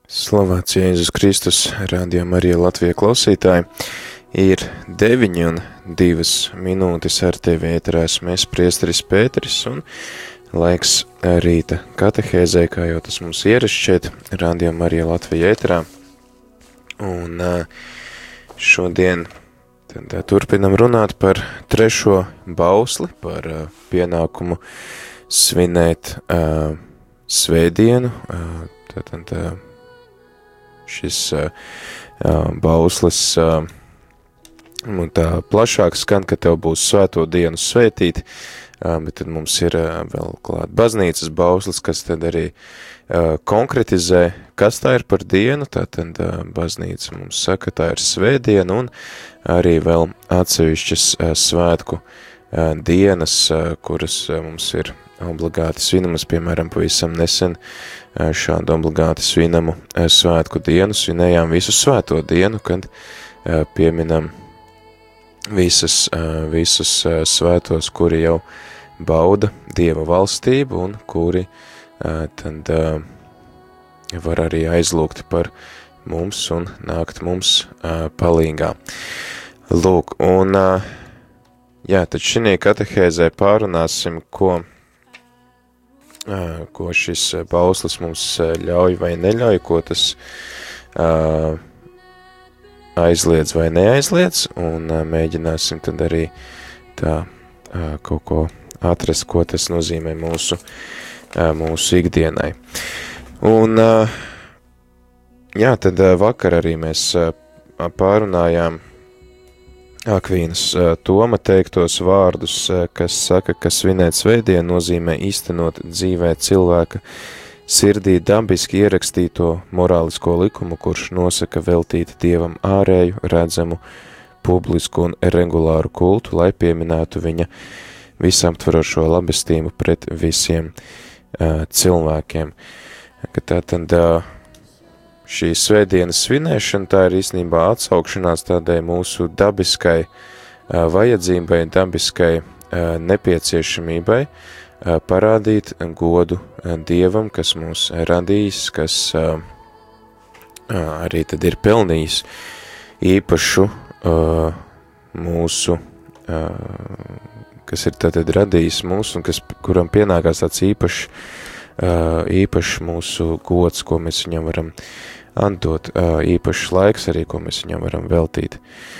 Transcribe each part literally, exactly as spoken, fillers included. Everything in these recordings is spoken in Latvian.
Slavēts Jēzus Kristus, Radio Marija Latvija klausītāji. Ir deviņi un divas minūtes ar tevi ēterā esmu es, priesteris Pēteris, un laiks rīta katehēzē, kā jau tas mums ierasts šeit, Radio Marija Latvija ēterā. Un šodien tad turpinam runāt par trešo bausli, par pienākumu svinēt uh, svētdienu, uh, tātad uh, šis uh, bauslis uh, tā plašāk skan, ka tev būs svēto dienu svētīt, uh, bet tad mums ir uh, vēl klāt baznīcas bauslis, kas tad arī uh, konkretizē, kas tā ir par dienu, tātad uh, baznīca mums saka, tā ir svētdiena, un arī vēl atsevišķas uh, svētku uh, dienas, uh, kuras uh, mums ir obligāti svinamas, piemēram, pavisam nesen šādu obligāti svinamu svētku dienu, svinējām visu svēto dienu, kad pieminam visas, visus svētos, kuri jau bauda Dieva valstību un kuri tad var arī aizlūgt par mums un nākt mums palīgā. Lūk, un jā, tad šinī katehēzē pārunāsim, ko ko šis bauslis mums ļauj vai neļauj, ko tas uh, aizliedz vai neaizliedz, un uh, mēģināsim tad arī tā uh, kaut ko atrast, ko tas nozīmē mūsu, uh, mūsu ikdienai. Un, uh, jā, tad uh, vakar arī mēs uh, pārunājām Akvīnas Toma teiktos vārdus, kas saka, ka svinēt svētdienu nozīmē īstenot dzīvē cilvēka sirdī dabiski ierakstīto morālisko likumu, kurš nosaka veltīt Dievam ārēju, redzamu, publisku un regulāru kultu, lai pieminētu viņa visaptvarošo labestību pret visiem uh, cilvēkiem. Ka tā tad uh, šī svētdienas svinēšana, tā ir īstenībā atsaukšanās tādai mūsu dabiskai uh, vajadzībai, dabiskai uh, nepieciešamībai uh, parādīt godu uh, Dievam, kas mūs radījis, kas uh, uh, arī tad ir pelnījis īpašu uh, mūsu, uh, kas ir tātad radījis mūsu un kas, kuram pienākās tāds īpašs, uh, īpašs mūsu gods, ko mēs viņam varam atdot, īpašs laiks arī, ko mēs viņam varam veltīt.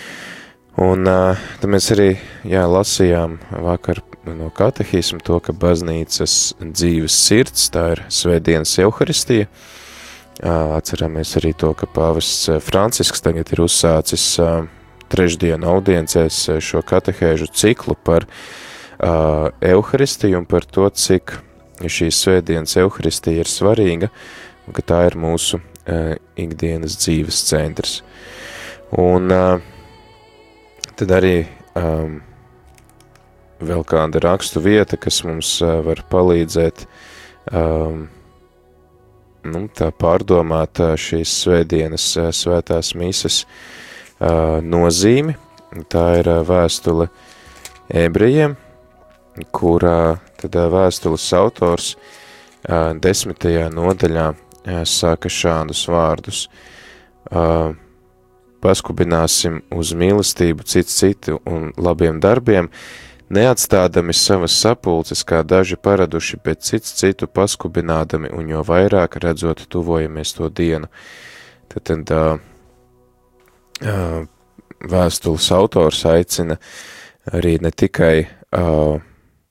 Un tad mēs arī, jā, lasījām vakar no katehisma to, ka baznīcas dzīves sirds, tā ir svētdienas Euharistija. Atceramies arī to, ka pāvests Francisks tagad ir uzsācis trešdienu audiencēs šo katehēžu ciklu par Euharistiju un par to, cik šīs svētdienas Euharistija ir svarīga un ka tā ir mūsu uh, ikdienas dzīves centrs. Un uh, tad arī um, vēl kāda rakstu vieta, kas mums uh, var palīdzēt um, nu, tā pārdomāt uh, šīs svētdienas uh, svētās mises uh, nozīmi. Tā ir uh, vēstule ebrejiem, kurā tad uh, vēstules autors uh, desmitajā nodaļā saka šādus vārdus. Uh, paskubināsim uz mīlestību cits citu un labiem darbiem, neatstādami savas sapulces, kā daži paraduši, bet cits citu paskubinādami un jo vairāk redzot tuvojamies to dienu. Tad, tad uh, uh, vēstules autors aicina arī ne tikai uh,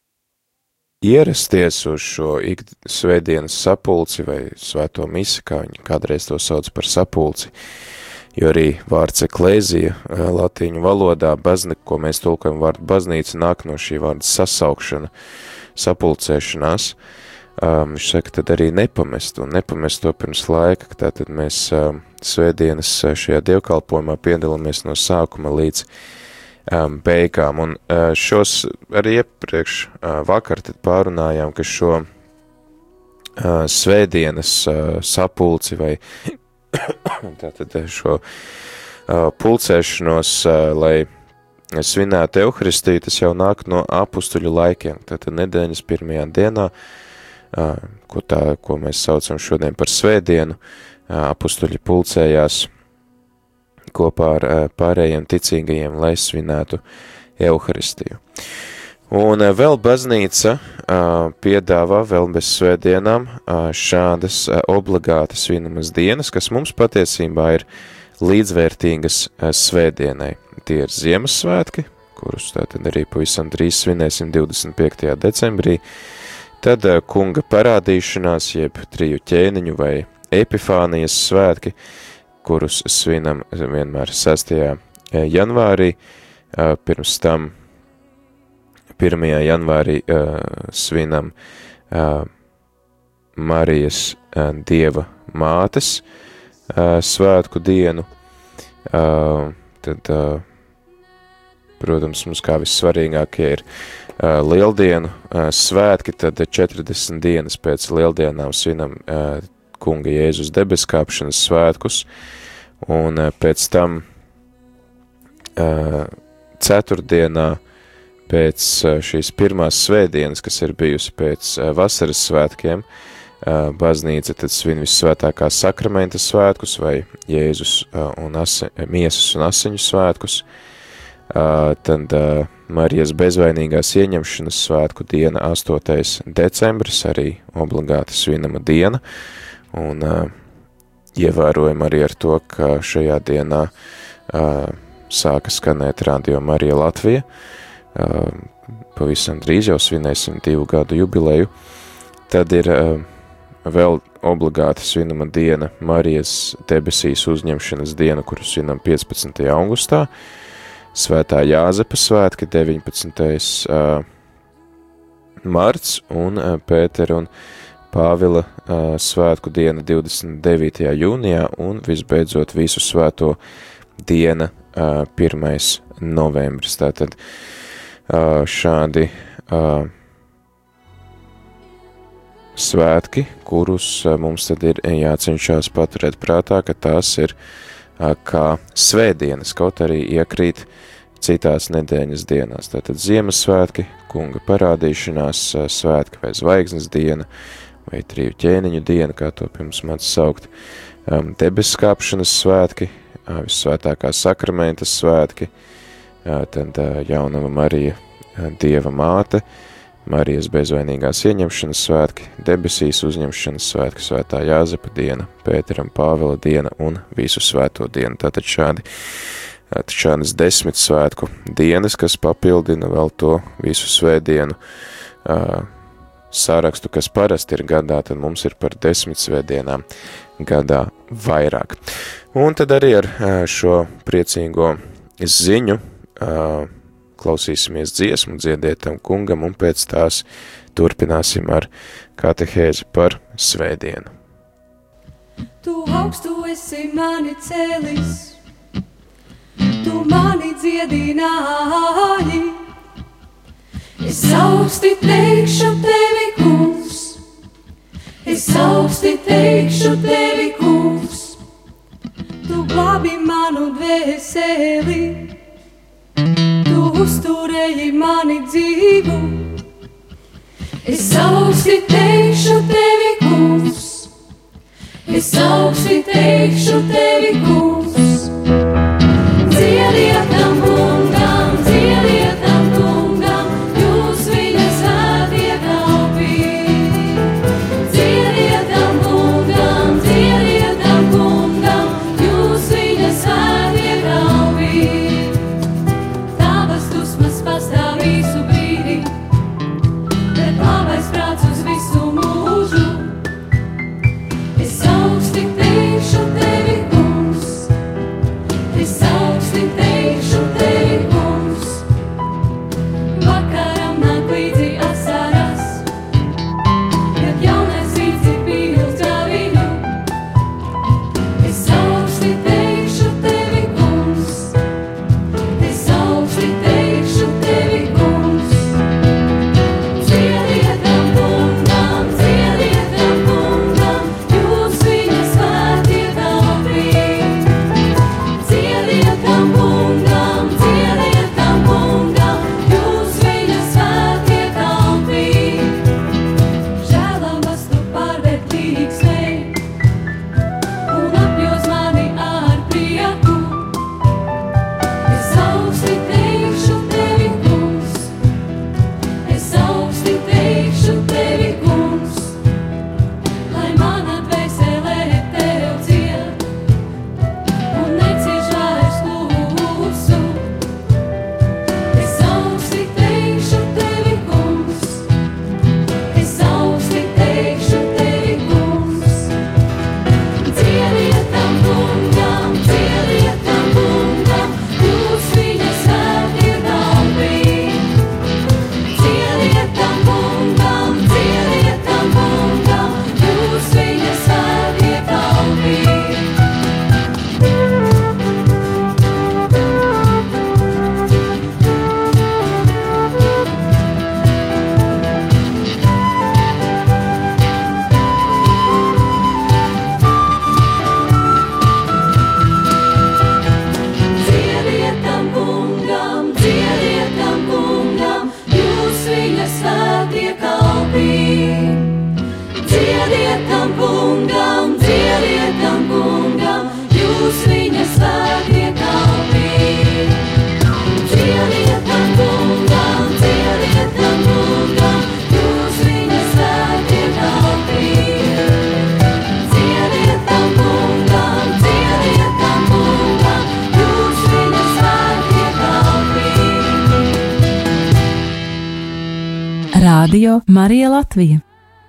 ierasties uz šo svētdienas sapulci vai svēto misi, kā viņi kādreiz to sauc par sapulci, jo arī vārds eklēzija latīņu valodā, baznīca, ko mēs tulkojam vārdu baznīca, nāk no šī vārda sasaukšana, sapulcēšanās. Um, viņš saka, tad arī nepamest un nepamest to pirms laika, ka tātad mēs um, svētdienas šajā dievkalpojumā piedalāmies no sākuma līdz Um, beigām, un uh, šos arī iepriekš uh, vakar tad pārunājām, ka šo uh, svētdienas uh, sapulci vai tātad šo uh, pulcēšanos, uh, lai svinētu Euharistiju, tas jau nāk no apustuļu laikiem, tātad nedēļas pirmajā dienā, uh, ko, tā, ko mēs saucam šodien par svētdienu, apustuļi pulcējās kopā ar pārējiem ticīgajiem, lai svinētu Euharistiju. Un vēl baznīca piedāvā vēl bez svētdienām šādas obligātas svinamās dienas, kas mums patiesībā ir līdzvērtīgas svētdienai. Tie ir Ziemassvētki, kurus tātad arī pavisam drīz svinēsim divdesmit piektajā decembrī, tad kunga parādīšanās, jeb triju ķēniņu vai Epifānijas svētki, kurus svinam vienmēr sestajā janvārī, pirms tam pirmajā janvārī uh, svinam uh, Marijas uh, Dieva mātes uh, svētku dienu. Uh, tad, uh, protams, mums kā vissvarīgākie ir uh, lieldienu uh, svētki, tad četrdesmit dienas pēc lieldienām svinam uh, kunga Jēzus debeskāpšanas svētkus, un uh, pēc tam uh, ceturtdienā pēc šīs pirmās svētdienas, kas ir bijusi pēc vasaras svētkiem, baznīca tad svin vissvētākā sakramenta svētkus vai Jēzus un asi, miesas un asiņu svētkus, tad Marijas bezvainīgās ieņemšanas svētku diena astotais decembris, arī obligāti svinama diena, un ievērojam arī ar to, ka šajā dienā sāka skanēt Radio Marija Latvija. Pavisam drīz jau svinēsim divu gadu jubileju. Tad ir vēl obligāti svinama diena Marijas debesīs uzņemšanas diena, kuru svinam piecpadsmitajā augustā, Svētā Jāzepa svētki deviņpadsmitais marts un Pētera un Pāvila svētku diena divdesmit devītajā jūnijā un visbeidzot visu svēto diena pirmais novembris. Tātad Uh, šādi uh, svētki, kurus uh, mums tad ir jācenšas paturēt prātā, ka tās ir uh, kā svētdienas, kaut arī iekrīt citās nedēļas dienās. Tātad Ziemassvētki, kunga parādīšanās uh, svētki vai zvaigznes diena, vai triju ķēniņu diena, kā to pirms māc saukt, um, debeskāpšanas svētki, uh, vissvētākā sakramenta svētki, tad jaunava Marija, Dieva māte, Marijas bezvainīgās ieņemšanas svētki, debesīs uzņemšanas svētki, Svētā Jāzepa diena, Pēteram Pāvila diena un visu svēto dienu. Tātad šādi, šādas desmit svētku dienas, kas papildina vēl to visu svētdienu sarakstu, kas parasti ir gadā, tad mums ir par desmit svētdienām gadā vairāk. Un tad arī ar šo priecīgo ziņu klausīsimies dziesmu, dziedētam kungam, un pēc tās turpināsim ar katehēzi par svētdienu. Tu augstu esi mani cēlis, tu mani dziedināji, es augsti teikšu tevi, kungs, es augsti teikšu tevi, kungs, tu glābi manu dvēseli. Tu uzturēji mani dzīvu, es augsti teikšu tevi, kungs, es augsti teikšu tevi, kungs. Dziediet tam kungam, dziediet tam kungam, jūs viņa svētie kalpi. Dziediet tam kungam, dziediet tam kungam, jūs viņa svētie kalpi. Pastāv visu brīdi, bet labais prāts uz visu mūžu. Es augsti teikšu tevi, kungs, Radio Marija Latvija.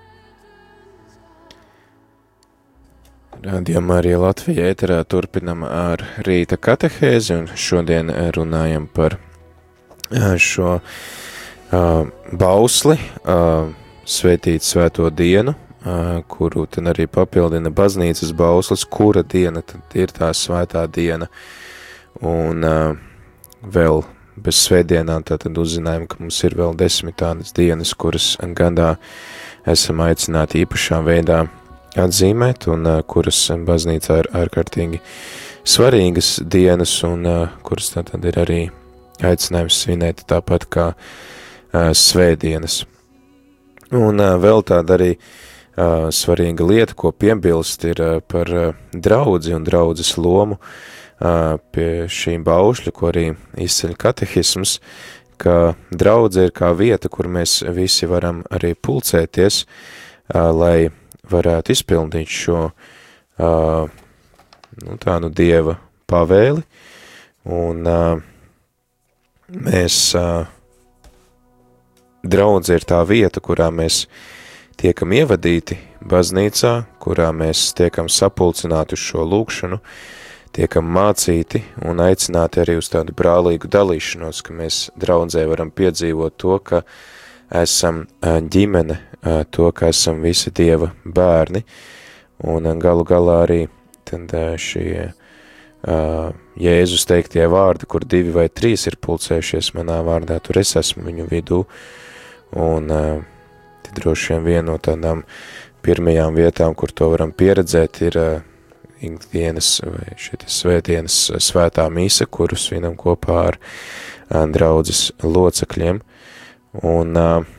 Radio Marija Latvija ēterā turpinam ar rīta katehēzi, un šodien runājam par šo uh, bausli, uh, svētīt svēto dienu, uh, kuru tad arī papildina baznīcas bauslis, kura diena tad ir tā svētā diena. Un uh, vēl bez svētdienām tātad uzzinājām, ka mums ir vēl desmit tādas dienas, kuras gadā esam aicināti īpašā veidā atzīmēt, un uh, kuras baznīcā ir ārkārtīgi svarīgas dienas, un uh, kuras tātad ir arī aicinājums svinēt tāpat kā uh, svētdienas. Un uh, vēl tāda arī uh, svarīga lieta, ko piebilst, ir uh, par uh, draudzi un draudzes lomu uh, pie šīm baušļu, ko arī izceļ katehisms, ka draudze ir kā vieta, kur mēs visi varam arī pulcēties, uh, lai varētu izpildīt šo uh, nu, tādu dieva pavēli, un uh, mēs, uh, draudze ir tā vieta, kurā mēs tiekam ievadīti baznīcā, kurā mēs tiekam sapulcināti uz šo lūkšanu, tiekam mācīti un aicināti arī uz tādu brālīgu dalīšanos, ka mēs draudzē varam piedzīvot to, ka esam ģimene, to, ka esam visi Dieva bērni, un galu galā arī tad šie Jēzus teiktie vārdi, kur divi vai trīs ir pulcējušies manā vārdā, tur es esmu viņu vidū, un tad droši vien viena no tādām pirmajām vietām, kur to varam pieredzēt, ir ikdienas vai šitas svētdienas svētā mīsa, kuru svinam kopā ar draudzes locekļiem. Un,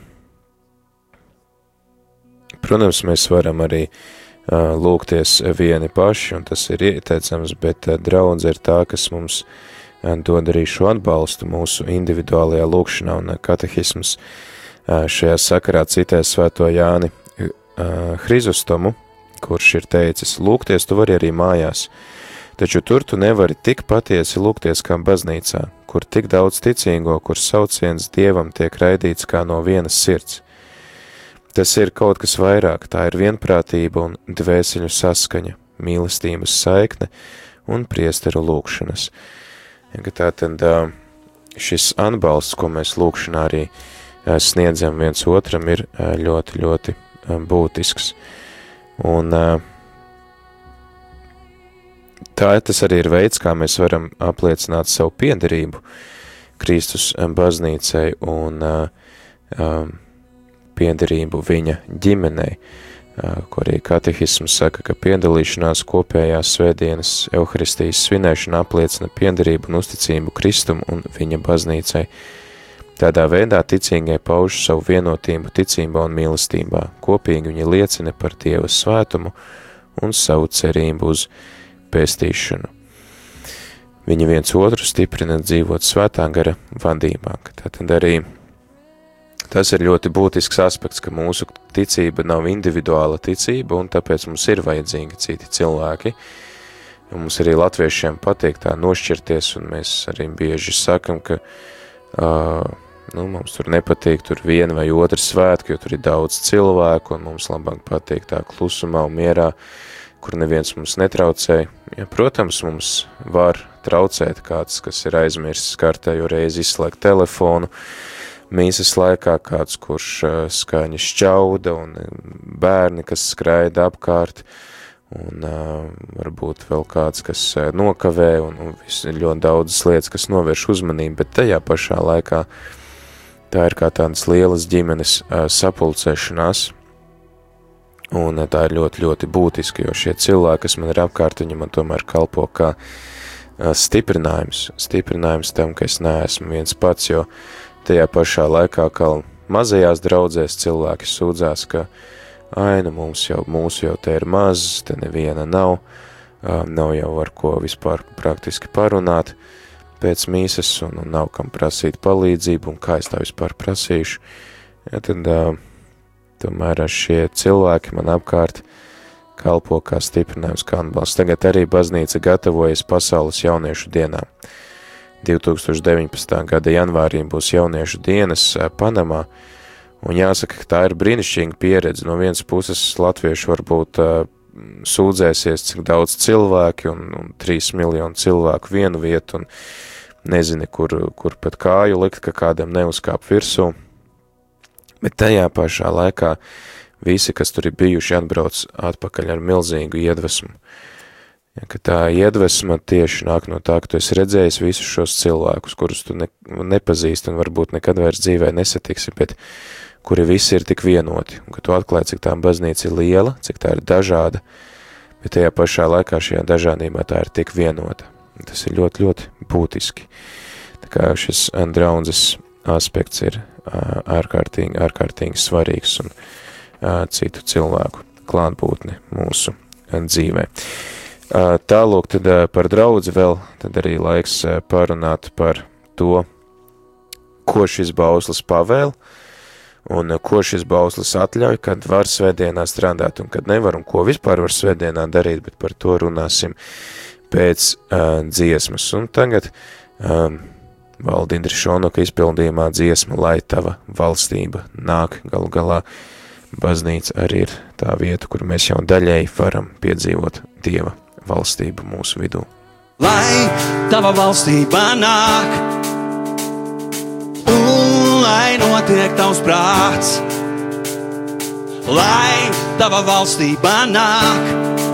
protams, mēs varam arī lūgties vieni paši, un tas ir ieteicams, bet draudze ir tā, kas mums dod arī šo atbalstu mūsu individuālajā lūkšanā, un katehisms šajā sakarā citē svēto Jāni Hrizostomu, kurš ir teicis, lūgties tu vari arī mājās, taču tur tu nevari tik patiesi lūgties kā baznīcā, kur tik daudz ticīgo, kur sauciens Dievam tiek raidīts kā no vienas sirds. Tas ir kaut kas vairāk, tā ir vienprātība un dvēseļu saskaņa, mīlestības saikne un priesteru lūkšanas. Ja, tā tad šis atbalsts, ko mēs lūkšanā arī sniedzam viens otram, ir ļoti, ļoti būtisks. Un tā tas arī ir veids, kā mēs varam apliecināt savu piederību Kristus baznīcai un um, piederību viņa ģimenei, uh, ko arī katehisms saka, ka piedalīšanās kopējās svētdienas Euharistijas svinēšana apliecina piederību un uzticību Kristum un viņa baznīcai. Tādā veidā ticīgie pauž savu vienotību ticībā un mīlestībā, kopīgi viņi liecina par Dieva svētumu un savu cerību uz pestīšanu. Viņi viens otru stiprina dzīvot svētā gara vadībā. Tātad arī tas ir ļoti būtisks aspekts, ka mūsu ticība nav individuāla ticība, un tāpēc mums ir vajadzīgi citi cilvēki. Un mums arī latviešiem patīk tā nošķirties, un mēs arī bieži sakam, ka uh, nu, mums tur nepatīk tur viena vai otra svētki, jo tur ir daudz cilvēku, un mums labāk patīk tā klusumā un mierā, kur neviens mums netraucē. Ja, protams, mums var traucēt kāds, kas ir aizmirsis kārtējo reizi izslēgt telefonu, mīsas laikā kāds, kurš uh, skaņi šķauda, un bērni, kas skraida apkārt, un uh, varbūt vēl kāds, kas uh, nokavē, un, un vis, ļoti daudzas lietas, kas novērš uzmanību, bet tajā pašā laikā tā ir kā tādas lielas ģimenes uh, sapulcēšanās, un uh, tā ir ļoti, ļoti būtiska, jo šie cilvēki, kas man ir apkārt, viņi man tomēr kalpo kā uh, stiprinājums, stiprinājums tam, ka es neesmu viens pats, jo tajā pašā laikā, kā mazajās draudzēs cilvēki sūdzās, ka ai, nu mums jau, mūsu jau te ir maz, te neviena nav, uh, nav jau ar ko vispār praktiski parunāt pēc mīsas, un, un nav kam prasīt palīdzību, un kā es tā vispār prasīšu. Ja, tad uh, tomēr šie cilvēki man apkārt kalpo kā stiprinājums, kā atbalsts. Tagad arī baznīca gatavojas pasaules jauniešu dienām. divtūkstoš deviņpadsmitā gada janvārī būs jauniešu dienas Panamā, Un jāsaka, ka tā ir brīnišķīga pieredze. No vienas puses latvieši varbūt uh, sūdzēsies, cik daudz cilvēki un, un trīs miljonu cilvēku vienu vietu un nezini, kur, kur pat kāju likt, ka kādam neuzkāp virsū. Bet tajā pašā laikā visi, kas tur ir bijuši, atbrauc atpakaļ ar milzīgu iedvesmu. Ja, ka tā iedvesma tieši nāk no tā, ka tu esi redzējis visus šos cilvēkus, kurus tu ne, nepazīsti un varbūt nekad vairs dzīvē nesatiksi, bet kuri visi ir tik vienoti. Un ka tu atklāji, cik tā baznīca ir liela, cik tā ir dažāda, bet tajā pašā laikā šajā dažādībā tā ir tik vienota. Un tas ir ļoti, ļoti būtiski. Tā kā šis draudzes aspekts ir ārkārtīgi, ārkārtīgi svarīgs un citu cilvēku klātbūtni mūsu dzīvē. Tālūk tad par draudzi vēl, tad arī laiks parunāt par to, ko šis bauslis pavēl, un ko šis bauslis atļauj, kad var svētdienā strādāt un kad nevar, un ko vispār var svētdienā darīt, bet par to runāsim pēc uh, dziesmas. Un tagad um, Valdindra Šonoka izpildījumā dziesma, lai tava valstība nāk. Galu galā baznīca arī ir tā vieta, kur mēs jau daļēji varam piedzīvot Dieva valstību mūsu vidū. Lai tava valstība nāk, un lai notiek tavs prāts. Lai tava valstība nāk,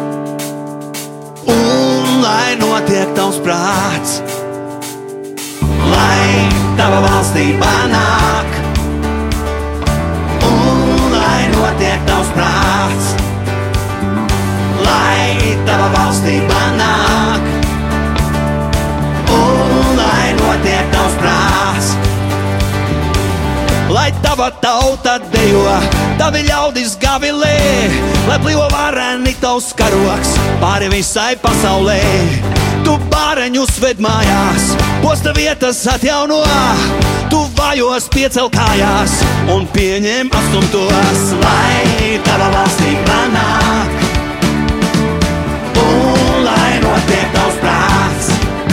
un lai notiek tavs prāts. Lai tava valstība nāk, un lai notiek tavs prāts. Lai tava valstība nāk, un lai notiek tavs prāts. Lai tava tauta dejo, tavi ļaudis gavilē, lai plīvo vareni tavs karoks pāri visai pasaulē. Tu bāreņus ved mājās, posta vietas atjauno, tu vājos piecel kājās un pieņem astumtos. Lai tava valstība nāk, un lai notiek tavs prāts.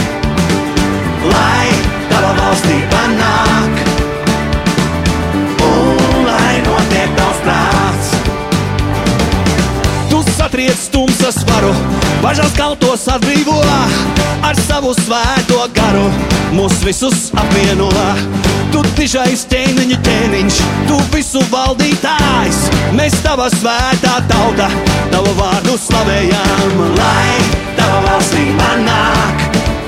Lai tava valstība nāk, un lai notiek tavs prāts. Tu satriec tumsas varu, bažas kaltos atbrīvo, ar savu svēto garu mūs visus apvieno. Tu tišais ķēniņu ķēniņš, tu visu valdītājs, mēs tava svētā tauta, tavu vārdu slavējam. Lai tava valstība nāk,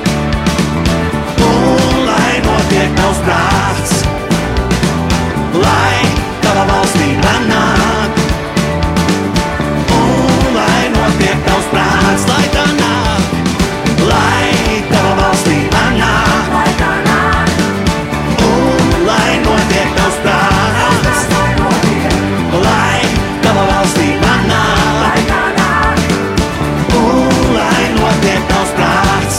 un lai notiek tavs prāts. Lai tava valstība nāk, un lai notiek tavs prāts. Lai tā nāk, lai tava valstība nāk, lai tā nāk, un lai notiek tavs prāts. Lai tava valstība nāk, lai tā nāk, un lai notiek tavs prāts.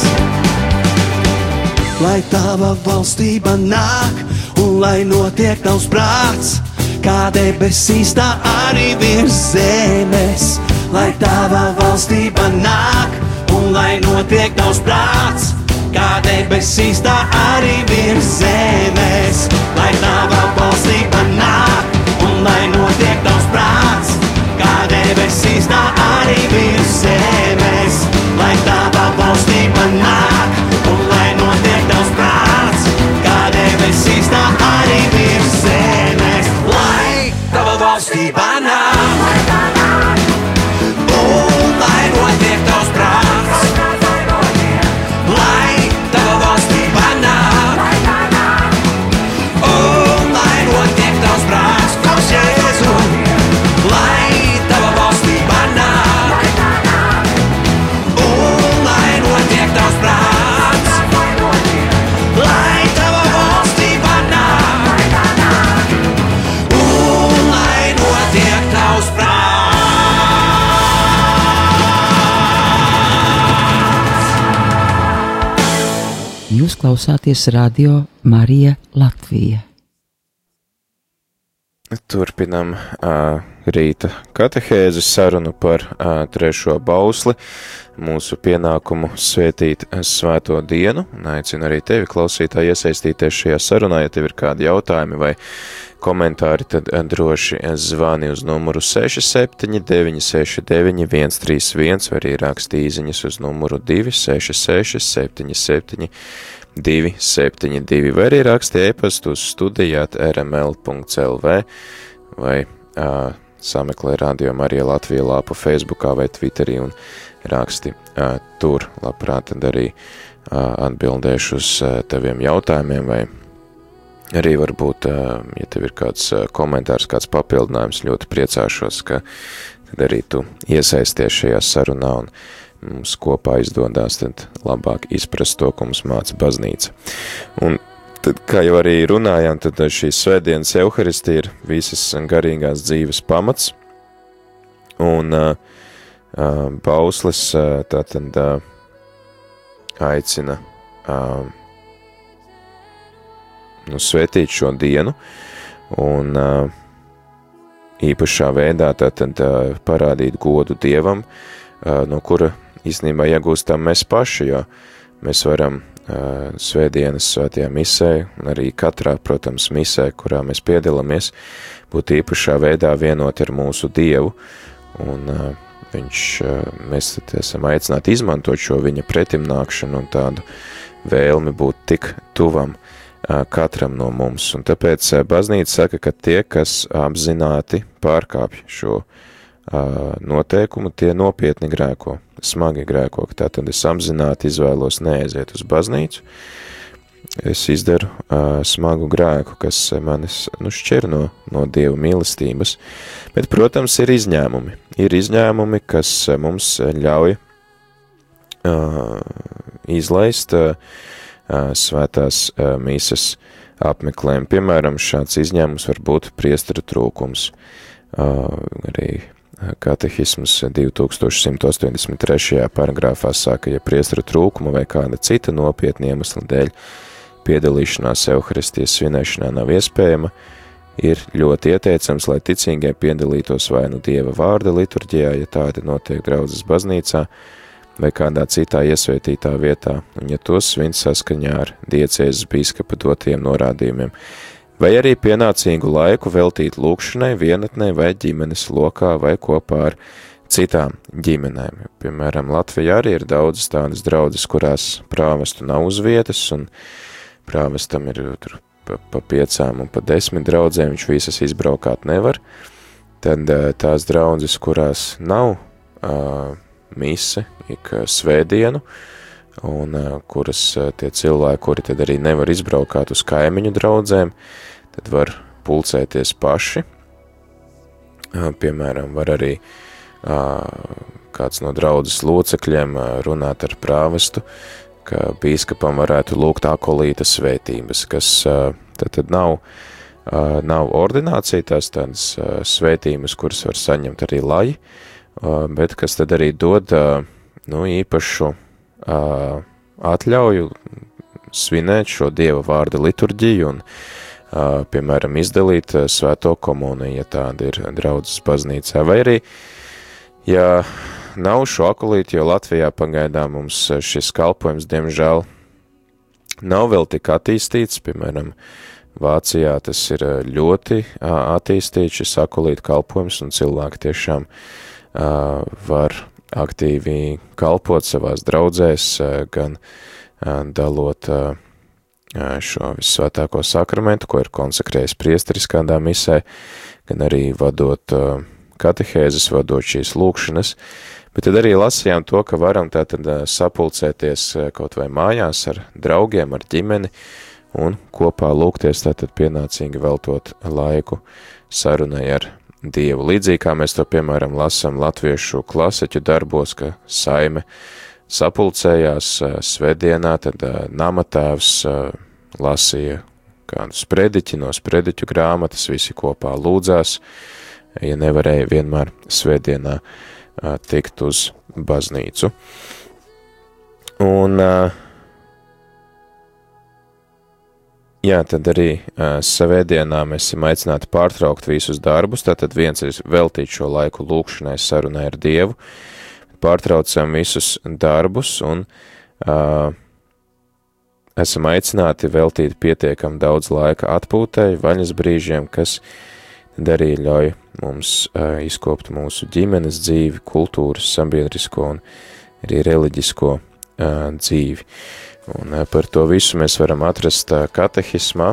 Lai tava valstība nāk, un lai notiek tavs prāts, kā debesīs tā arī virs zemes. Lai tava valstība nāk, un lai notiek tavs prāts, kā debesīs tā arī virs zemes. Lai tava valstība nāk, un lai notiek tavs prāts, kā debesīs tā arī virs zemes. Lai tava valstība nāk, un lai notiek tavs prāts, kā debesīs tā arī virs zemes. Lai tava valstība nāk, un lai notiek tavs prāts. Lai tava valstība nāk, un lai notiek tavs prāts. Kungs Jēzu, lai tava valstība nāk, un lai notiek tavs prāts. Lai tava valstība nāk, un lai notiek tavs prāts. Jūs klausāties radio Marija Latvija. Turpinam uh, rīta katehēzes sarunu par uh, trešo bausli, mūsu pienākumu svētīt svēto dienu, un aicinu arī tevi, klausītāji, iesaistīties šajā sarunā, ja tev ir kādi jautājumi vai komentāri, tad droši zvani uz numuru seši septiņi deviņi seši deviņi viens trīs viens, vai arī raksti īziņas uz numuru divi seši seši septiņi septiņi divi septiņi divi, vai arī raksti e-pastu uz studijāt r m l punkts l v, vai uh, sameklē Radio Marija Latvija lapu Facebookā vai Twitterī un raksti uh, tur. Labprāt tad arī uh, atbildēšu uz uh, taviem jautājumiem, vai arī varbūt, uh, ja tev ir kāds uh, komentārs, kāds papildinājums, ļoti priecāšos, ka tad arī tu iesaisties šajā sarunā un mums kopā izdodās tad labāk izprast to, ko mums māca baznīca. Un tad, kā jau arī runājām, tad šīs svētdienas Euharistija ir visas garīgās dzīves pamats, un uh, uh, bauslis uh, tātad uh, aicina uh, nu, svētīt šo dienu, un uh, īpašā veidā tātad uh, parādīt godu Dievam, uh, no kura īstenībā iegūstam mēs paši, jo mēs varam uh, svētdienas svētajā misē, un arī katrā, protams, misē, kurā mēs piedalāmies, būt īpašā veidā vienoti ar mūsu Dievu, un uh, viņš, uh, mēs tad esam aicināti izmantot šo viņa pretimnākšanu un tādu vēlmi būt tik tuvam uh, katram no mums, un tāpēc uh, baznīca saka, ka tie, kas apzināti pārkāpj šo uh, noteikumu, tie nopietni grēko, smagi grēko, ka tātad es apzināti izvēlos neaiziet uz baznīcu, es izdaru uh, smagu grēku, kas manis nu, šķir no, no Dieva mīlestības, bet, protams, ir izņēmumi. Ir izņēmumi, kas mums ļauj uh, izlaist uh, svētās uh, mīsas apmeklējumu. Piemēram, šāds izņēmums var būt priestera trūkums, uh, arī Katehisms divi tūkstoši simt astoņdesmit trešajā paragrāfā saka, ja priestera trūkuma vai kāda cita nopietna iemesla dēļ piedalīšanās Euharistijas svinēšanā nav iespējama, ir ļoti ieteicams, lai ticīgie piedalītos vai nu Dieva vārda liturģijā, ja tāda notiek draudzes baznīcā, vai kādā citā iesvētītā vietā, un ja tos svin saskaņā ar diecēzes bīskapa dotajiem norādījumiem, vai arī pienācīgu laiku veltīt lūkšanai, vienatnē vai ģimenes lokā vai kopā ar citām ģimenēm. Piemēram, Latvijā arī ir daudzas tādas draudzes, kurās prāvestu nav uz vietas, un prāvestam ir tur pa, pa piecām un pa desmit draudzēm, viņš visas izbraukāt nevar. Tad tās draudzes, kurās nav uh, mise ik svētdienu, un uh, kuras uh, tie cilvēki, kuri tad arī nevar izbraukāt uz kaimiņu draudzēm, tad var pulcēties paši. Uh, piemēram, var arī uh, kāds no draudzes locekļiem uh, runāt ar prāvestu, ka bīskapam varētu lūgt akolīta svētības, kas uh, tad, tad nav, uh, nav ordinācija, tās tādas uh, svētības, kuras var saņemt arī laji, uh, bet kas tad arī dod uh, nu, īpašu Uh, atļauju svinēt šo Dieva vārda liturģiju un, uh, piemēram, izdalīt uh, svēto komuniju, ja tāda ir draudzes baznīcā. Vai arī, ja nav šo akolīti, jo Latvijā pagaidām mums šis kalpojums, diemžēl, nav vēl tik attīstīts, piemēram, Vācijā tas ir ļoti uh, attīstīts, šis akolīti kalpojums, un cilvēki tiešām uh, var aktīvi kalpot savās draudzēs, gan dalot šo visvētāko sakramentu, ko ir konsekrējis priesteris kādā misē, gan arī vadot katehēzes, vadot šīs lūkšanas, bet tad arī lasījām to, ka varam tātad sapulcēties kaut vai mājās ar draugiem, ar ģimeni un kopā lūgties, tātad pienācīgi veltot laiku sarunai ar Dievu. Līdzīgi kā mēs to, piemēram, lasām latviešu klaseķu darbos, ka saime sapulcējās svētdienā, tad namatēvs lasīja kādu sprediķi no sprediķu grāmatas, visi kopā lūdzās, ja nevarēja vienmēr svētdienā tikt uz baznīcu. Un jā, tad arī uh, savētdienā mēs esam aicināti pārtraukt visus darbus, tātad viens ir veltīt šo laiku lūkšanai, sarunai ar Dievu, pārtraucam visus darbus un uh, esam aicināti veltīt pietiekam daudz laika atpūtai, vaļas brīžiem, kas tad arī ļauj mums uh, izkopt mūsu ģimenes dzīvi, kultūras, sabiedrisko un arī reliģisko uh, dzīvi. Un uh, par to visu mēs varam atrast uh, katehismā,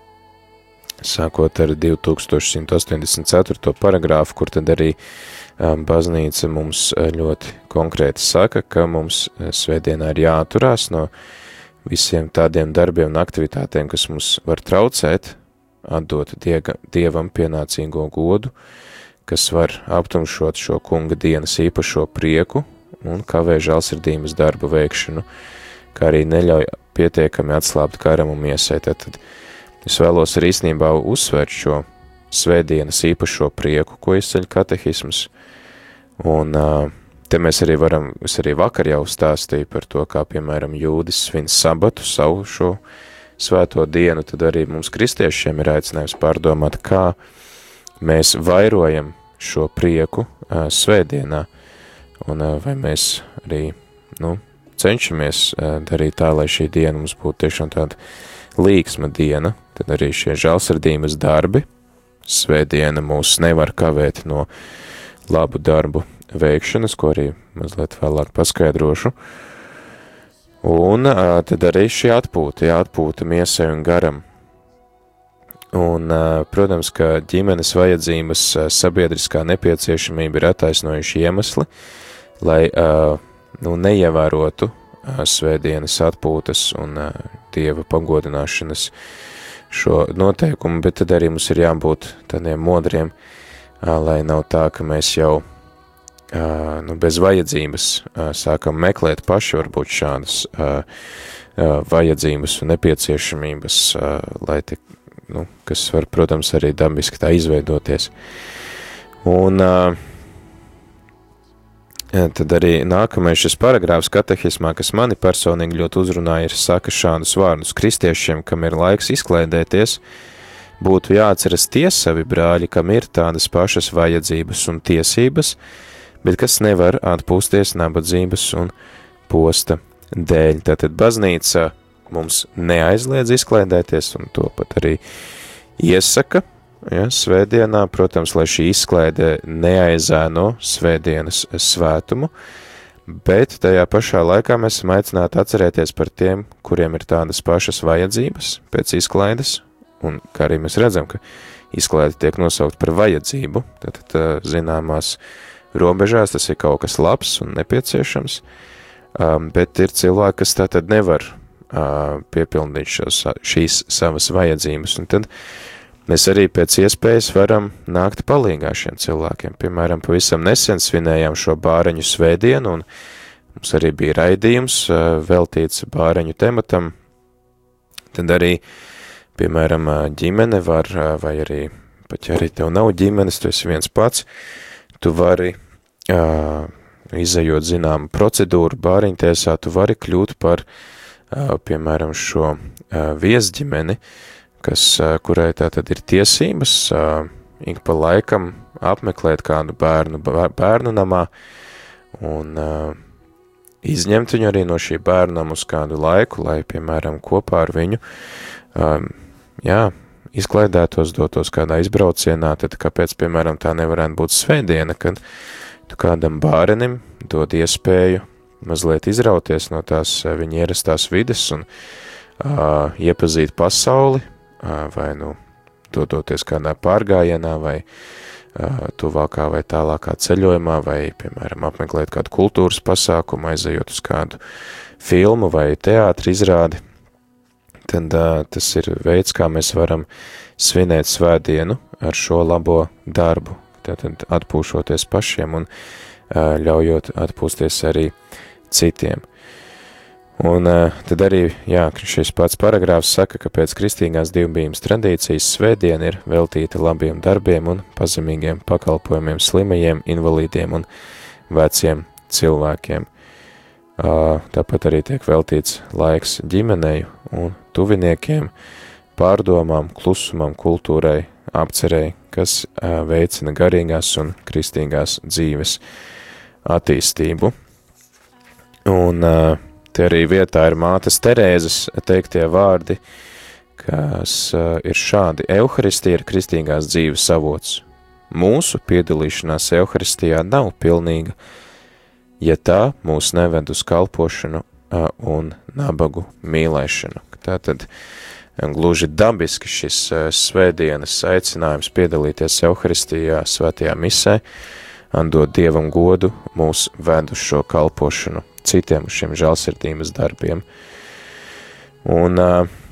sākot ar divi tūkstoši simt astoņdesmit ceturto paragrāfu, kur tad arī um, baznīca mums uh, ļoti konkrēti saka, ka mums uh, svētdienā ir jāatturās no visiem tādiem darbiem un aktivitātēm, kas mums var traucēt, atdot diega, Dievam pienācīgo godu, kas var aptumšot šo kunga dienas īpašo prieku un kavē žēlsirdības darbu veikšanu, kā arī neļauj pietiekami atslābt garam un miesai. Tad es vēlos arī īstenībā uzsvērt šo svētdienas īpašo prieku, ko izceļ katehisms, un uh, te mēs arī varam, es arī vakar jau stāstīju par to, kā, piemēram, jūdis svin sabatu, savu šo svēto dienu, tad arī mums kristiešiem ir aicinājums pārdomāt, kā mēs vairojam šo prieku uh, svētdienā, un uh, vai mēs arī, nu, cenšamies uh, darīt tā, lai šī diena mums būtu tiešām tāda līksma diena, tad arī šie žēlsirdības darbi, svētdiena mūs nevar kavēt no labu darbu veikšanas, ko arī mazliet vēlāk paskaidrošu. Un uh, tad arī šī atpūta, jā, atpūta miesai un garam. Un, uh, protams, ka ģimenes vajadzības, uh, sabiedriskā nepieciešamība ir attaisnojuši iemesli, lai uh, nu, neievērotu uh, svētdienas atpūtas un uh, Dieva pagodināšanas šo noteikumu, bet tad arī mums ir jābūt tādiem modriem, uh, lai nav tā, ka mēs jau Uh, nu, bez vajadzības uh, sākam meklēt paši varbūt šādas uh, uh, vajadzības un nepieciešamības, uh, lai te, nu, kas var, protams, arī dabiski tā izveidoties. Un uh, tad arī nākamais šis paragrāfs katehismā, kas mani personīgi ļoti uzrunāja, ir saka šādus vārdus: kristiešiem, kam ir laiks izklaidēties, būtu jāatceras tie savi brāļi, kam ir tādas pašas vajadzības un tiesības, bet kas nevar atpūsties nabadzības un posta dēļ. Tātad baznīca mums neaizliedz izklaidēties, un to pat arī iesaka, ja, svētdienā, protams, lai šī izklaide neaizēno svētdienas svētumu, bet tajā pašā laikā mēs esam aicināti atcerēties par tiem, kuriem ir tādas pašas vajadzības pēc izklaides, un kā arī mēs redzam, ka izklaide tiek nosaukt par vajadzību, tātad zināmās robežās tas ir kaut kas labs un nepieciešams, um, bet ir cilvēki, kas tātad nevar uh, piepildīt šos, šīs savas vajadzības, un tad mēs arī pēc iespējas varam nākt palīgā šiem cilvēkiem. Piemēram, pavisam nesen svinējām šo bāreņu svētdienu, un mums arī bija raidījums uh, veltīts bāreņu tematam, tad arī, piemēram, ģimene var, uh, vai arī, pat ja arī tev nav ģimenes, tu esi viens pats, tu vari, uh, izejot zināmu procedūru bāriņtiesā, tu vari kļūt par, uh, piemēram, šo uh, viesģimeni, kas, uh, kurai tātad ir tiesības uh, ik pa laikam apmeklēt kādu bērnu bērnu namā un uh, izņemt viņu arī no šī bērnu nama uz kādu laiku, lai, piemēram, kopā ar viņu, um, jā, izklaidētos, dotos kādā izbraucienā, tad kāpēc, piemēram, tā nevarētu būt svētdiena, kad tu kādam bārenim dod iespēju mazliet izrauties no tās viņa ierastās vides un uh, iepazīt pasauli, uh, vai, nu, dodoties kādā pārgājienā, vai uh, tuvākā vai tālākā ceļojumā, vai, piemēram, apmeklēt kādu kultūras pasākumu, aizejot uz kādu filmu vai teātri izrādi, tad uh, tas ir veids, kā mēs varam svinēt svētdienu ar šo labo darbu, tātad atpūšoties pašiem un uh, ļaujot atpūsties arī citiem. Un uh, tad arī, jā, šis pats paragrāfs saka, ka pēc kristīgās dievbijības tradīcijas svētdiena ir veltīta labiem darbiem un pazemīgiem pakalpojumiem slimajiem, invalīdiem un veciem cilvēkiem. Uh, tāpat arī tiek veltīts laiks ģimenei un tuviniekiem, pārdomām, klusumam, kultūrai, apcerei, kas veicina garīgās un kristīgās dzīves attīstību. Un te arī vietā ir mātes Terēzes teiktie vārdi, kas ir šādi: Euharistija ir kristīgās dzīves avots. Mūsu piedalīšanās Euharistijā nav pilnīga, ja tā mūs neved uz kalpošanu un nabagu mīlēšanu. Tātad gluži dabiski šis svētdienas aicinājums piedalīties Euharistijā, svētajā misē, dot Dievam godu, mūs ved uz šo kalpošanu citiem, uz šiem žēlsirdības darbiem. Un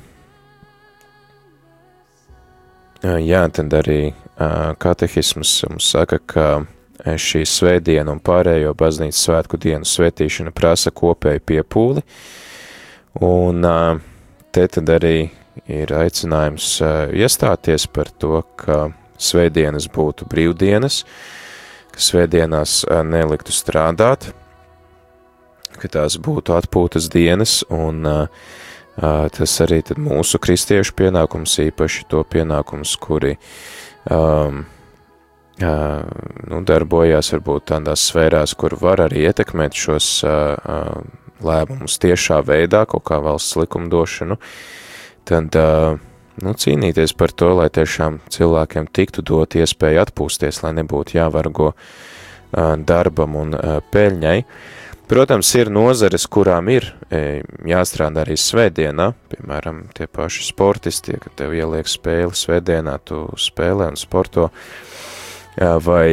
jā, tad arī katehisms mums saka, ka šī svētdiena un pārējo baznīcas svētku dienu svētīšana prasa kopēju piepūli, un te tad arī ir aicinājums iestāties par to, ka svētdienas būtu brīvdienas, ka svētdienās neliktu strādāt, ka tās būtu atpūtas dienas, un tas arī tad mūsu kristiešu pienākums, īpaši to pienākums, kuri um, Uh, nu, darbojās varbūt tādās sfērās, kur var arī ietekmēt šos uh, uh, lēmumus tiešā veidā, kaut kā valsts likumdošanu, tad uh, nu, cīnīties par to, lai tiešām cilvēkiem tiktu dot iespēju atpūsties, lai nebūtu jāvargo uh, darbam un uh, peļņai. Protams, ir nozares, kurām ir e, jāstrādā arī svētdienā, piemēram, tie paši sportisti, kad tev ieliek spēli svētdienā, tu spēlē un sporto, vai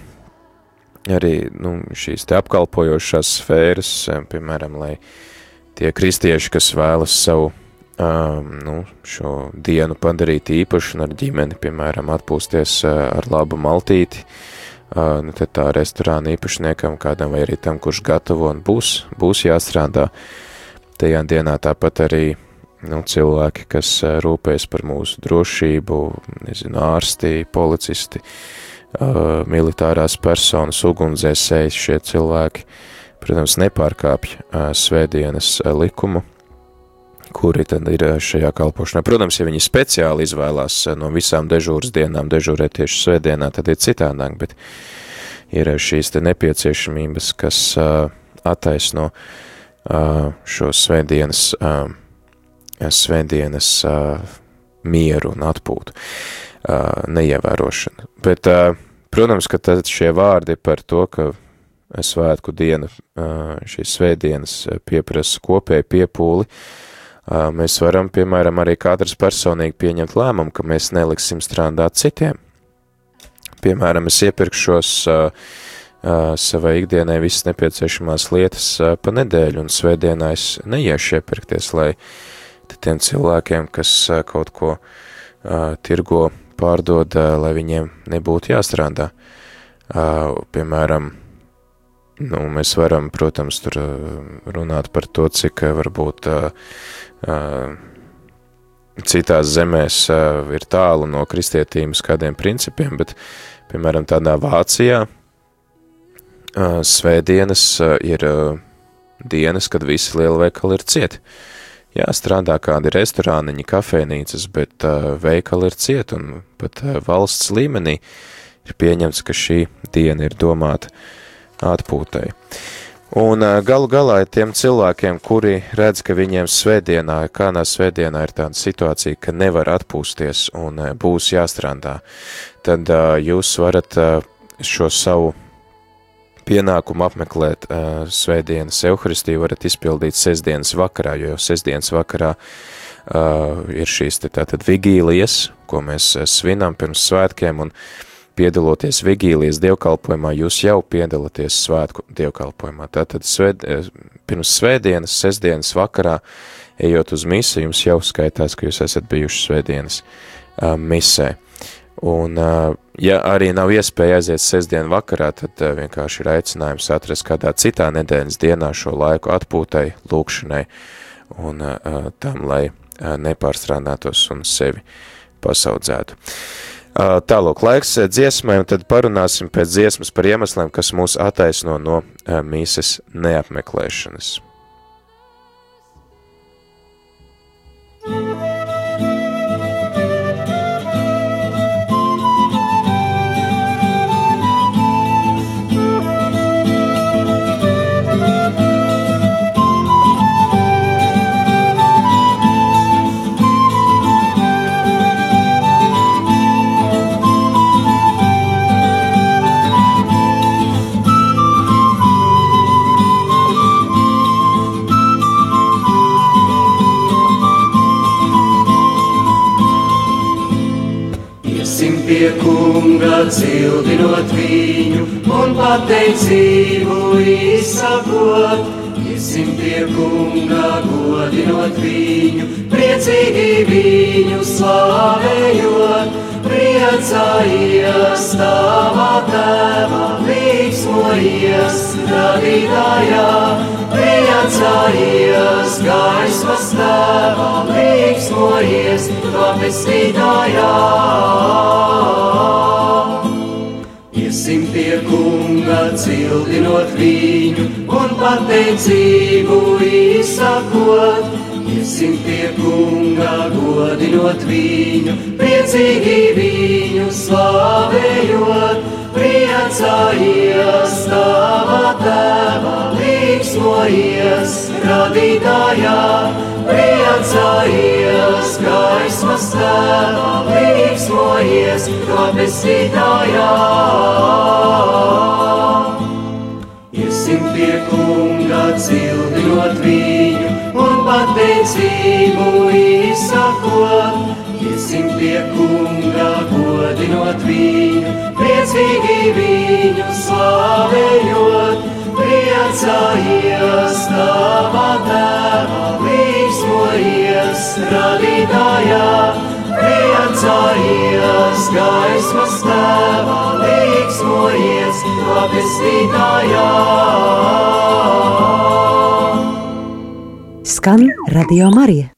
arī nu, šīs te apkalpojošās sfēras, piemēram, lai tie kristieši, kas vēlas savu um, nu, šo dienu padarīt īpašu un ar ģimeni, piemēram, atpūsties ar labu maltīti, uh, nu, tad tā restorāna īpašniekam kādam vai arī tam, kurš gatavo un būs, būs jāstrādā tajā dienā. Tāpat arī nu, cilvēki, kas rūpējas par mūsu drošību, nezinu, ārsti, policisti, Uh, militārās personas, ugunsdzēsēji, šie cilvēki, protams, nepārkāpj uh, svētdienas uh, likumu, kuri tad ir uh, šajā kalpošanā. Protams, ja viņi speciāli izvēlās uh, no visām dežūras dienām dežūrēt tieši svētdienā, tad ir citādāk, bet ir uh, šīs te nepieciešamības, kas uh, attaisno uh, šo svētdienas, uh, svētdienas uh, mieru un atpūtu. Uh, neievērošana. Bet, uh, protams, ka tad šie vārdi par to, ka svētku diena, uh, šīs svētdienas pieprasa kopēju piepūli, uh, mēs varam, piemēram, arī katrs personīgi pieņemt lēmumu, ka mēs neliksim strādāt citiem. Piemēram, es iepirkšos uh, uh, savai ikdienai visas nepieciešamās lietas uh, pa nedēļu, un svētdienā es neiešu iepirkties, lai tiem cilvēkiem, kas uh, kaut ko uh, tirgo, pārdod, lai viņiem nebūtu jāstrādā. Piemēram, nu, mēs varam, protams, tur runāt par to, cik varbūt citās zemēs ir tālu no kristietības kādiem principiem, bet, piemēram, tādā Vācijā svētdienas ir dienas, kad visi lielveikali ir cieti. Jā, strādā kādi restorāniņi, kafejnīcas, bet uh, veikali ir ciet, un pat uh, valsts līmenī ir pieņemts, ka šī diena ir domāta atpūtai. Un uh, galu galā ir tiem cilvēkiem, kuri redz, ka viņiem svētdienā, kādā svētdienā ir tāda situācija, ka nevar atpūsties un uh, būs jāstrādā, tad uh, jūs varat uh, šo savu pienākumu apmeklēt uh, svētdienas Euharistiju varat izpildīt sestdienas vakarā, jo jau sestdienas vakarā uh, ir šīs te tātad vigīlijas, ko mēs svinām pirms svētkiem, un piedaloties vigīlijas dievkalpojumā, jūs jau piedalaties svētku dievkalpojumā. Tātad svēd, pirms svētdienas, sestdienas vakarā, ejot uz misi, jums jau skaitās, ka jūs esat bijuši svētdienas uh, misē. Un, ja arī nav iespēja aiziet sestdien vakarā, tad vienkārši ir aicinājums atrast kādā citā nedēļas dienā šo laiku atpūtai, lūkšanai un tam, lai nepārstrādātos un sevi pasaudzētu. Tālūk, laiks dziesmai, un tad parunāsim pēc dziesmas par iemesliem, kas mūs attaisno no mīses neapmeklēšanas. pie kunga, cildinot viņu un pateicību izsakot. Iesim pie kunga, godinot viņu, priecīgi viņu slavējot. Priecājies tavā tēvā, līksmojies radītājā. Priecājies gaismas tēvā, līksmojies to pestītājā. Iesim pie kunga, cildinot viņu un pateicību izsakot. Iesim pie kunga, godinot viņu, priecīgi viņu slavējot. Priecājies tavā tēvā, līksmojies radītājā. Priecājies gaismas tēvā, līksmojies to pestītājā. Iesim pie kunga, cildinot viņu un pateicību izsakot. Iesim pie kunga, godinot viņu, priecīgi viņu slavējot. Priecājies tavā tēvā, līksmojies radītājā. Priecājies gaismas tēvā, līksmojies to pestītājā. Skan Radio Marija.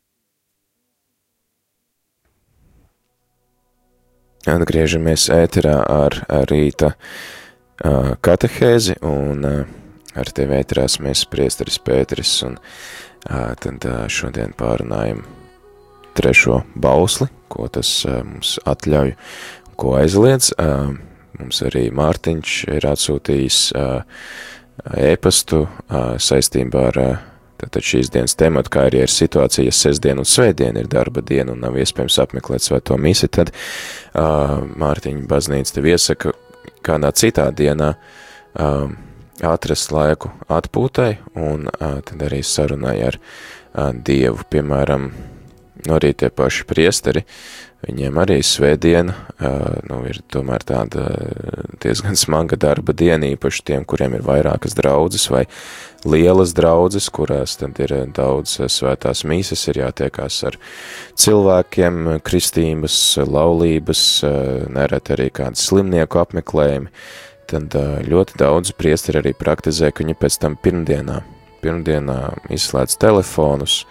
Atgriežamies ēterā ar, ar rīta uh, katehēzi, un uh, ar tevi ēterās mēs priesteris Pēteris, un uh, tad uh, šodien pārunājam trešo bausli, ko tas uh, mums atļauj, ko aizliedz. Uh, mums arī Mārtiņš ir atsūtījis uh, ēpastu uh, saistībā ar uh, tātad šīs dienas tematu, kā arī ir situācija, ja sestdien un svētdien ir darba diena un nav iespējams apmeklēt svēto misi, tad uh, Mārtiņa baznīca tev iesaka kādā citā dienā uh, atrast laiku atpūtai un uh, tad arī sarunāja ar uh, Dievu, piemēram, nu arī tie paši priesteri, viņiem arī svētdiena, uh, nu ir tomēr tāda diezgan smaga darba diena, īpaši tiem, kuriem ir vairākas draudzes vai lielas draudzes, kurās tad ir daudz svētās mīsas, ir jātiekās ar cilvēkiem, kristības, laulības, nereti arī kādi slimnieku apmeklējumi. Tad ļoti daudz priesteri arī praktizē, ka viņi pēc tam pirmdienā, pirmdienā izslēdz telefonus,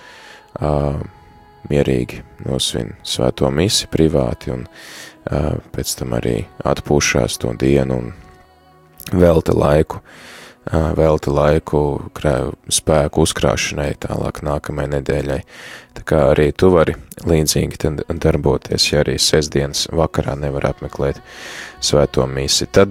mierīgi nosvin svēto misi privāti un pēc tam arī atpūšās to dienu un velta laiku, velta laiku spēku uzkrāšanai tālāk nākamajai nedēļai. Tā kā arī tu vari līdzīgi tad darboties, ja arī sestdienas vakarā nevar apmeklēt svēto misi. Tad,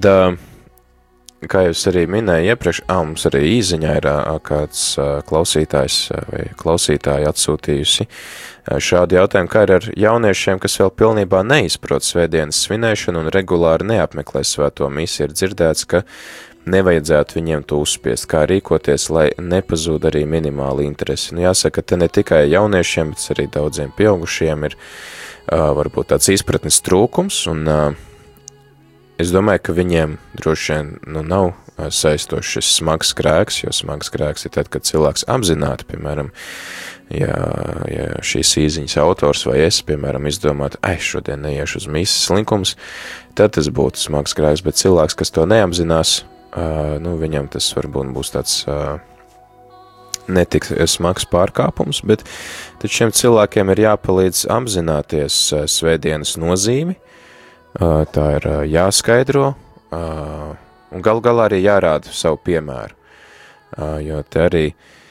kā jūs arī minēju iepriekš, ā, mums arī īziņā ir kāds klausītājs vai klausītāji atsūtījusi šādu jautājumu, kā ir ar jauniešiem, kas vēl pilnībā neizprot svētdienas svinēšanu un regulāri neapmeklē svēto misi. Ir dzirdēts, ka nevajadzētu viņiem to uzspiest, kā rīkoties, lai nepazūd arī minimāli interesi. Nu, jāsaka, te ne tikai jauniešiem, bet arī daudziem pieaugušiem ir uh, varbūt tāds izpratnes trūkums, un uh, es domāju, ka viņiem droši vien nu, nav uh, saistošs šis smags grēks, jo smags grēks ir tad, kad cilvēks apzināti, piemēram, ja, ja šīs īziņas autors vai es, piemēram, izdomātu, ai, šodien neiešu uz misas slinkums, tad tas būtu smags grēks, bet cilvēks, kas to neapzinās, uh, nu, viņam tas varbūt būs tāds uh, netik smags pārkāpums, bet tad šiem cilvēkiem ir jāpalīdz apzināties uh, svētdienas nozīmi, uh, tā ir uh, jāskaidro, uh, un gal galā arī jārāda savu piemēru, uh, jo te arī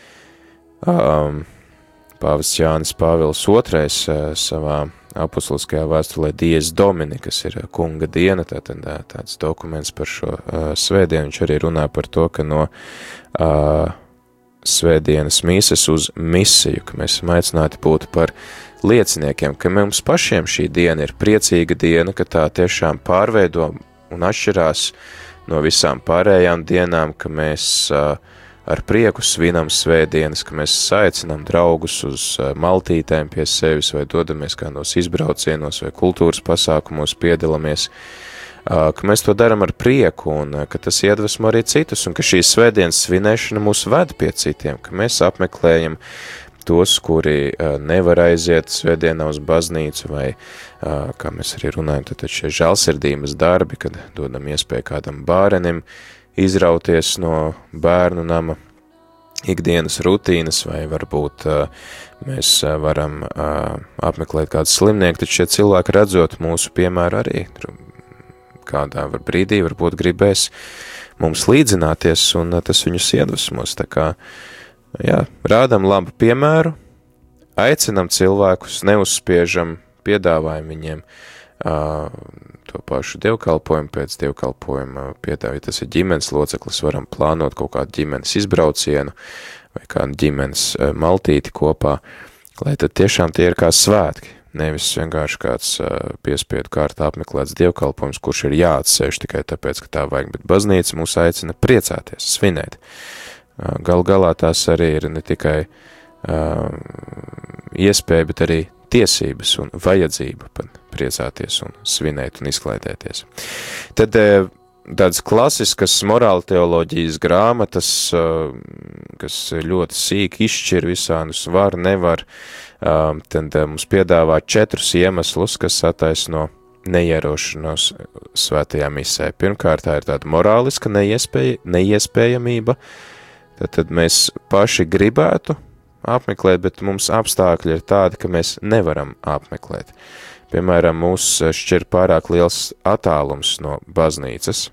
um, Pāvests Jānis Pāvils otrais savā apustuliskajā vēstulē Dies Domini, kas ir kunga diena, tātad tāds dokuments par šo uh, svētdienu, viņš arī runā par to, ka no uh, svētdienas mīses uz misiju, ka mēs esam aicināti būt par lieciniekiem, ka mums pašiem šī diena ir priecīga diena, ka tā tiešām pārveido un atšķirās no visām pārējām dienām, ka mēs uh, ar prieku svinam svētdienas, ka mēs saicinām draugus uz maltītēm pie sevis vai dodamies kādos izbraucienos vai kultūras pasākumos piedalāmies, ka mēs to daram ar prieku un ka tas iedvesmo arī citus un ka šīs svētdienas svinēšana mūs ved pie citiem, ka mēs apmeklējam tos, kuri nevar aiziet svētdienā uz baznīcu vai, kā mēs arī runājam, tad šie žēlsirdības darbi, kad dodam iespēju kādam bārenim izrauties no bērnu nama ikdienas rutīnas, vai varbūt mēs varam apmeklēt kādu slimnieku, tad šie cilvēki redzot mūsu piemēru arī kādā var brīdī varbūt gribēs mums līdzināties, un tas viņus iedvesmos, tā kā, jā, rādam labu piemēru, aicinam cilvēkus, neuzspiežam, piedāvājam viņiem uh, to pašu dievkalpojumu, pēc dievkalpojuma piedāvāja, tas ir ģimenes loceklis, varam plānot kaut kādu ģimenes izbraucienu vai kādu ģimenes uh, maltīti kopā, lai tad tiešām tie ir kā svētki, nevis vienkārši kāds uh, piespiedu kārtā apmeklēts dievkalpojums, kurš ir jāatsēž tikai tāpēc, ka tā vajag, bet baznīca mūs aicina priecāties, svinēt. Uh, gal galā tās arī ir ne tikai uh, iespēja, bet arī tiesības un vajadzība pat priecāties un svinēt un izklaidēties. Tad tādas klasiskas morāla teoloģijas grāmatas, kas ļoti sīki izšķir visādus var, nevar, tad mums piedāvā četrus iemeslus, kas attaisno neierošanos svētajā misē. Pirmkārt, tā ir tāda morāliska neiespēj, neiespējamība, tad, tad mēs paši gribētu apmeklēt, bet mums apstākļi ir tādi, ka mēs nevaram apmeklēt. Piemēram, mūs šķir pārāk liels attālums no baznīcas,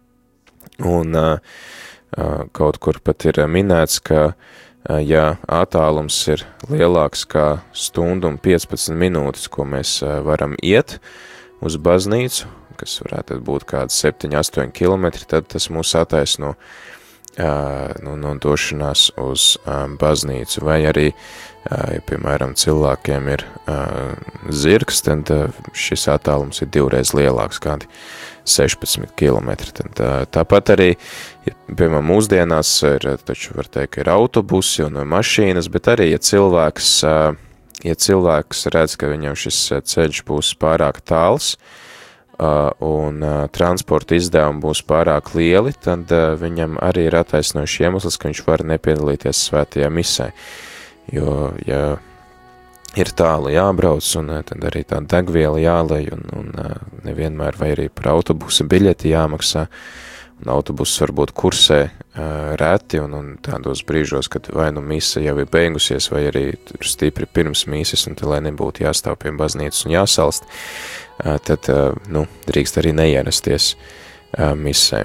un uh, kaut kur pat ir minēts, ka, uh, ja attālums ir lielāks kā stundu un piecpadsmit minūtes, ko mēs uh, varam iet uz baznīcu, kas varētu būt kādi septiņi astoņi kilometri, tad tas mūs attaisno Uh, nu, no došanās uz um, baznīcu, vai arī, uh, ja, piemēram, cilvēkiem ir uh, zirgs, tad uh, šis attālums ir divreiz lielāks, kādi sešpadsmit kilometri. Tad, uh, tāpat arī, ja, piemēram, mūsdienās ir, taču var teikt, ka ir autobusi un mašīnas, bet arī, ja cilvēks, uh, ja cilvēks redz, ka viņam šis ceļš būs pārāk tāls, Uh, un uh, transporta izdevumi būs pārāk lieli, tad uh, viņam arī ir attaisnojuši iemesls, ka viņš var nepiedalīties svētajā misē. Jo, ja ir tālu jābrauc, un uh, tad arī tā degviela jālej, un, un uh, nevienmēr vai arī par autobusa biļeti jāmaksā, un autobuss varbūt kursē uh, reti, un, un tādos brīžos, kad vai nu misa jau ir beigusies, vai arī tur stipri pirms mīsas, un tad, lai nebūtu jāstāv pie baznīcas un jāsalst, uh, tad, uh, nu, drīkst arī neierasties uh, misē.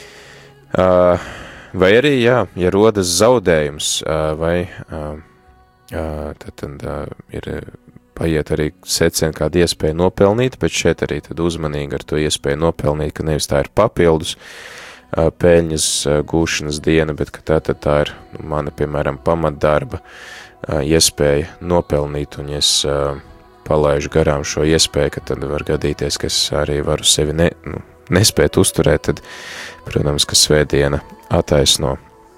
Uh, vai arī, jā, ja rodas zaudējums, uh, vai uh, uh, tad, tad uh, ir paiet arī secen kādu iespēju nopelnīt, bet šeit arī tad uzmanīgi ar to iespēju nopelnīt, ka nevis tā ir papildus pēļņas gūšanas diena, bet ka tā tad tā ir mana, piemēram, pamatdarba iespēja nopelnīt, un ja es palaižu garām šo iespēju, ka tad var gadīties, ka es arī varu sevi ne, nu, nespēt uzturēt, tad, protams, ka svētdiena attaisno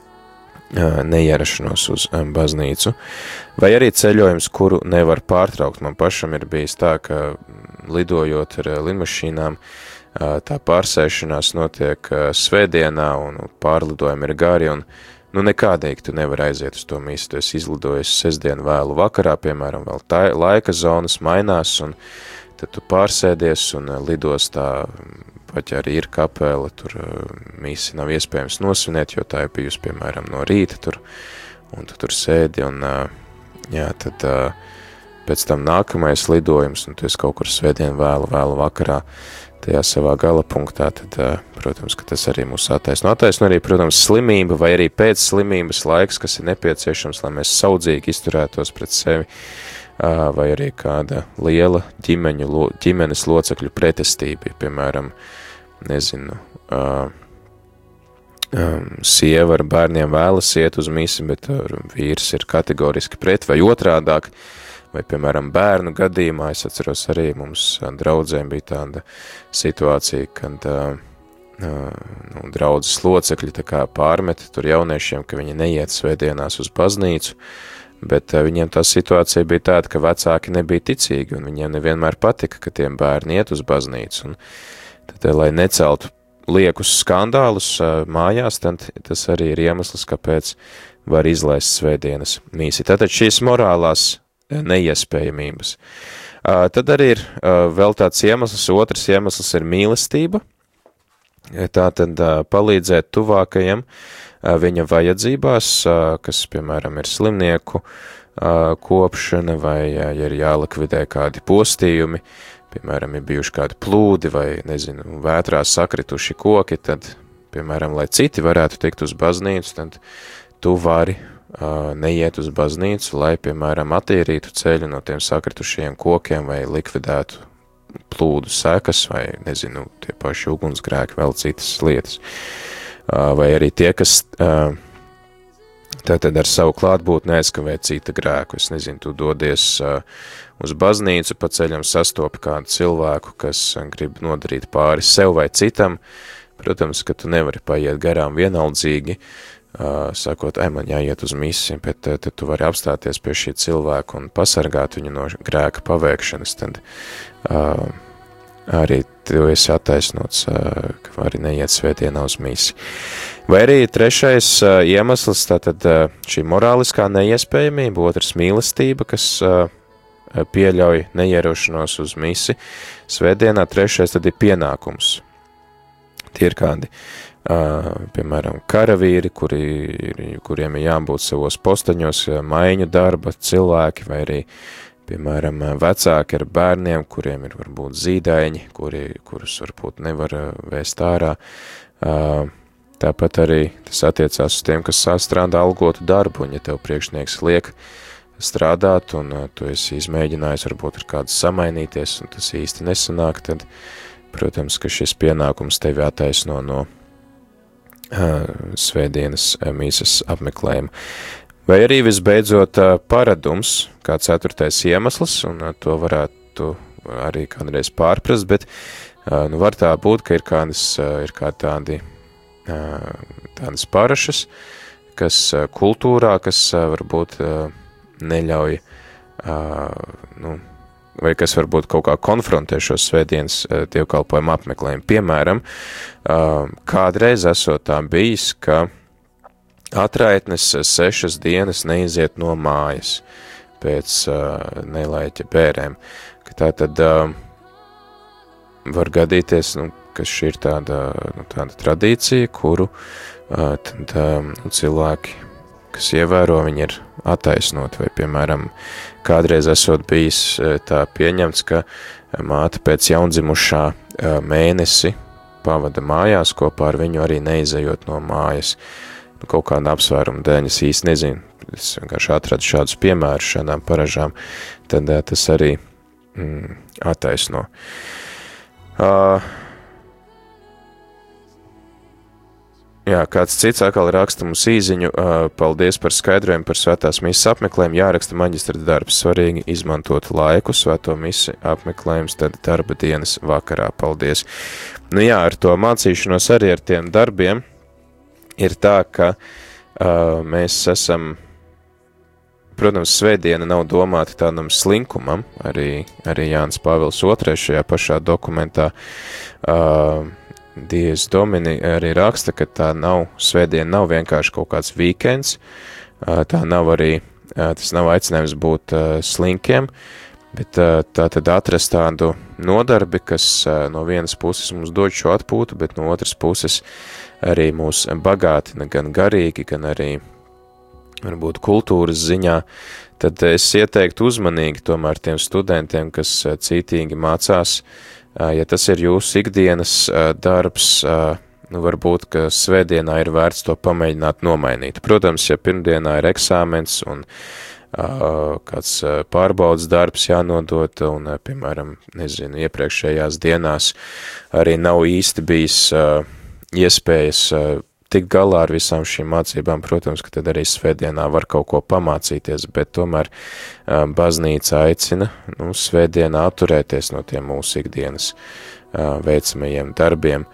neierašanos uz baznīcu, vai arī ceļojums, kuru nevar pārtraukt. Man pašam ir bijis tā, ka lidojot ar lidmašīnām, tā pārsēšanās notiek svētdienā un pārlidojumi ir gari un nu nekādīgi tu nevar aiziet uz to misi. Tu esi izlidojis sestdienu vēlu vakarā, piemēram, vēl tā laika zonas mainās un tad tu pārsēdies un lidos tā, pat ja arī ir kapela, tur misi nav iespējams nosvinēt, jo tā ir bijusi, piemēram, no rīta tur un tu tur sēdi un jā, tad pēc tam nākamais lidojums un tu esi kaut kur svētdienu vēlu, vēlu vakarā tajā savā gala punktā, tad, protams, ka tas arī mūs attaisno. Attaisno arī, protams, slimība vai arī pēc slimības laiks, kas ir nepieciešams, lai mēs saudzīgi izturētos pret sevi, vai arī kāda liela ģimeņu, ģimenes locekļu pretestība, piemēram, nezinu, sieva ar bērniem vēlas iet uz misi, bet vīrs ir kategoriski pret vai otrādāk, vai, piemēram, bērnu gadījumā, es atceros arī mums draudzēm bija tāda situācija, kad nu, draudzes locekļi tā kā pārmeta tur jauniešiem, ka viņi neiet svētdienās uz baznīcu, bet viņiem tā situācija bija tāda, ka vecāki nebija ticīgi, un viņiem nevienmēr patika, ka tiem bērni iet uz baznīcu, un tad, lai neceltu liekus skandālus mājās, tad tas arī ir iemesls, kāpēc var izlaist svētdienas mīsi. Tātad šīs morālās neiespējamības. Tad arī ir vēl tāds iemesls, otrs iemesls ir mīlestība, tātad palīdzēt tuvākajam viņa vajadzībās, kas, piemēram, ir slimnieku kopšana vai, ja ir jālikvidē kādi postījumi, piemēram, ir bijuši kādi plūdi vai, nezinu, vētrā sakrituši koki, tad, piemēram, lai citi varētu tikt uz baznīcu, tad tu vari uh, neiet uz baznīcu, lai, piemēram, attīrītu ceļu no tiem sakritušajiem kokiem vai likvidētu plūdu sekas vai, nezinu, tie paši ugunsgrēki, vēl citas lietas. Uh, vai arī tie, kas uh, tātad ar savu klātbūtni aizkavē cita grēku. Es nezinu, tu dodies uh, uz baznīcu, pa ceļam sastopi kādu cilvēku, kas grib nodarīt pāri sev vai citam. Protams, ka tu nevari paiet garām vienaldzīgi, uh, sakot, ai, man jāiet uz misi, bet uh, tad tu vari apstāties pie šī cilvēka un pasargāt viņu no grēka paveikšanas, tad uh, arī tu esi attaisnots, uh, ka vari neiet svētdienā uz misi. Vai arī trešais uh, iemesls, tātad uh, šī morāliskā neiespējamība, otrs mīlestība, kas uh, pieļauj neierošanos uz misi svētdienā, trešais tad ir pienākums. Tie ir kādi, uh, piemēram, karavīri, kuri, kuriem ir jābūt savos postaņos, maiņu darba cilvēki, vai arī, piemēram, vecāki ar bērniem, kuriem ir varbūt zīdaiņi, kuri, kurus varbūt nevar vēst ārā. Uh, tāpat arī tas attiecās uz tiem, kas strādā algotu darbu, un ja tev priekšnieks liek strādāt, un uh, tu esi izmēģinājis varbūt ar kādu samainīties, un tas īsti nesanāk, tad, protams, ka šis pienākums tevi attaisno no uh, svētdienas uh, mīsas apmeklējuma. Vai arī visbeidzot uh, paradums, kā ceturtais iemesls, un uh, to varētu arī kādreiz pārprast, bet uh, nu var tā būt, ka ir kādas, uh, ir kā tādi, uh, tādas parašas, kas uh, kultūrā, kas uh, varbūt uh, neļauj, uh, nu, vai kas varbūt kaut kā konfrontē šos svētdienas uh, dievkalpojumu apmeklējumu. Piemēram, uh, kādreiz esot tā bijis, ka atraitnes sešas dienas neiziet no mājas pēc uh, nelaiķa bērēm. Ka tā tad uh, var gadīties, nu, ka šī ir tāda, nu, tāda tradīcija, kuru uh, tad, uh, cilvēki, kas ievēro, viņi ir attaisnoti. Vai, piemēram, kādreiz esot bijis uh, tā pieņemts, ka māte pēc jaundzimušā uh, mēnesi pavada mājās, kopā ar viņu arī neizejot no mājas. Kaut kāda apsvēruma dēļ, es īsti nezinu, es vienkārši atradu šādus piemērus šādām paražām, tad uh, tas arī mm, attaisno. Uh, jā, kāds cits atkal raksta mums īziņu, uh, paldies par skaidrojumu par svētās misas apmeklējumu, jāraksta maģistra darbs, svarīgi izmantot laiku, svēto misi apmeklējums, tad darba dienas vakarā, paldies. Nu jā, ar to mācīšanos arī ar tiem darbiem, ir tā, ka uh, mēs esam, protams, svētdiena nav domāta tādam slinkumam, arī, arī Jānis Pāvils otrais šajā pašā dokumentā uh, Dies Domini arī raksta, ka tā nav, svētdiena nav vienkārši kaut kāds weekends, uh, tā nav arī, uh, tas nav aicinājums būt uh, slinkiem, bet uh, tā tad atrast tādu nodarbi, kas uh, no vienas puses mums dod šo atpūtu, bet no otras puses arī mūs bagātina gan garīgi, gan arī varbūt kultūras ziņā, tad es ieteiktu uzmanīgi tomēr tiem studentiem, kas cītīgi mācās, ja tas ir jūsu ikdienas darbs, nu varbūt, ka svētdienā ir vērts to pamēģināt nomainīt. Protams, ja pirmdienā ir eksāmens un kāds pārbaudas darbs jānodot un, piemēram, nezinu, iepriekšējās dienās arī nav īsti bijis iespējas uh, tikt galā ar visām šīm mācībām, protams, ka tad arī svētdienā var kaut ko pamācīties, bet tomēr uh, baznīca aicina, nu, svētdienā atturēties no tiem mūsu ikdienas uh, veicamajiem darbiem,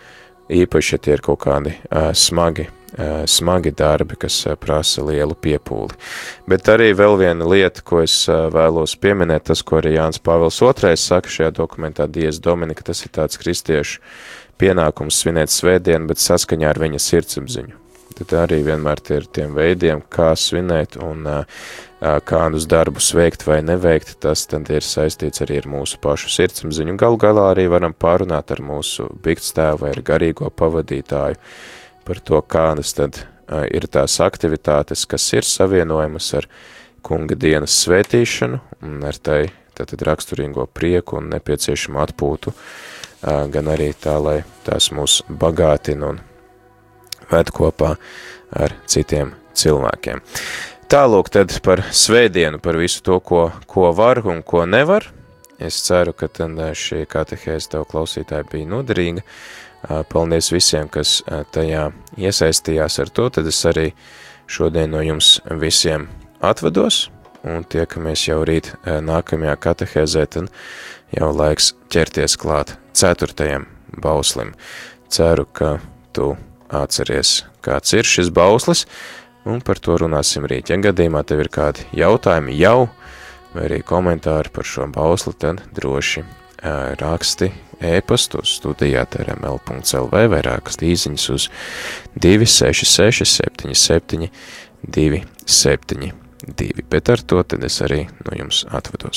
īpaši, ja tie ir kaut kādi uh, smagi, uh, smagi darbi, kas uh, prasa lielu piepūli. Bet arī vēl viena lieta, ko es uh, vēlos pieminēt, tas, ko arī Jānis Pāvils otrais saka šajā dokumentā Dies Dominika, tas ir tāds kristiešu pienākums svinēt svētdienu, bet saskaņā ar viņa sirdsapziņu. Tad arī vienmēr tie ir tiem veidiem, kā svinēt un uh, kādus darbus veikt vai neveikt, tas tad ir saistīts arī ar mūsu pašu sirdsapziņu. Galu galā arī varam pārunāt ar mūsu biktstāvu vai ar garīgo pavadītāju par to, kādas tad uh, ir tās aktivitātes, kas ir savienojamas ar kunga dienas svētīšanu un ar tai tātad raksturīgo prieku un nepieciešamu atpūtu, uh, gan arī tā, lai tās mūs bagātina un ved kopā ar citiem cilvēkiem. Tālūk tad par svētdienu, par visu to, ko, ko var un ko nevar. Es ceru, ka tad šī katehēze tev klausītāji bija noderīga. Paldies visiem, kas tajā iesaistījās ar to, tad es arī šodien no jums visiem atvados un tiekamies jau rīt nākamajā katehēzē, tad jau laiks ķerties klāt ceturtajam bauslim. Ceru, ka tu atceries, kāds ir šis bauslis, un par to runāsim rīt. Ja gadījumā tev ir kādi jautājumi jau, vai arī komentāri par šo bausli, tad droši uh, raksti e-pastu uz studijā t r m l punkts l v vai raksti īziņas uz divi seši seši septiņi septiņi divi septiņi divi. Bet ar to tad es arī no jums atvados.